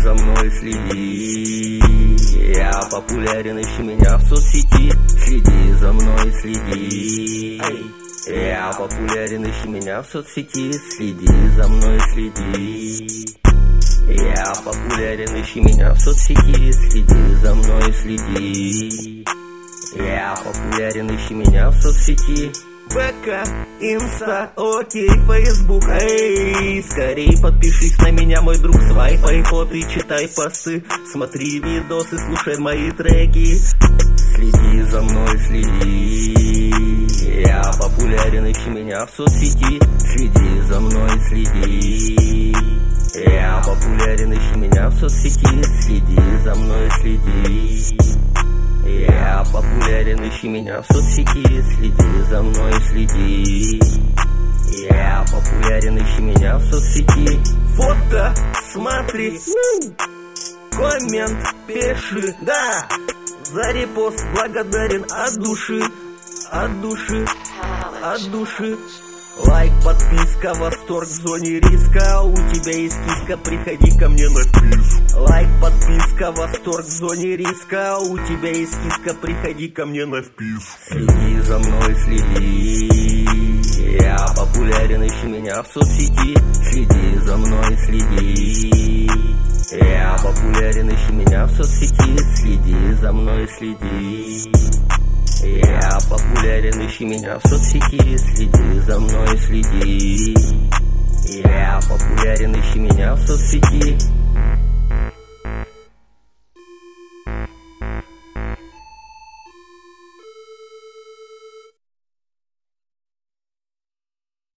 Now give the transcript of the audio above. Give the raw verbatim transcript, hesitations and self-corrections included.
за мной, следи. Я популярен, ищи меня в соцсети. Следи за мной, следи. Я популярен, ищи меня в соцсети. Следи за мной, следи. Я популярен, ищи меня в соцсети. Следи за мной, следи. Я популярен, ищи меня в соцсети. ВК, Инста, окей, Фейсбук, эй, скорей подпишись на меня, мой друг, свайпай фото и читай посты, смотри видосы, слушай мои треки. Следи за мной, следи. Я популярен, ищи меня в соцсети. Следи за мной, следи. Я популярен, ищи меня в соцсети. Следи за мной, следи. Я популярен, ищи меня в соцсети. Следи за мной, следи. Я популярен, ищи меня в соцсети. Фото смотри, коммент пиши, да. За репост благодарен от души, от души, от души. Лайк, подписка, восторг в зоне риска. У тебя есть киска, приходи ко мне на вписку. Лайк, подписка, восторг в зоне риска. У тебя есть киска, приходи ко мне на вписку. Следи за мной, следи. Я популярен, ищи меня в соцсети. Следи за мной, следи. Я популярен, ищи меня в соцсети. Следи за мной, следи. Я популярен, ищи меня в соцсети. Следи за мной, следи. Я популярен, ищи меня в соцсети.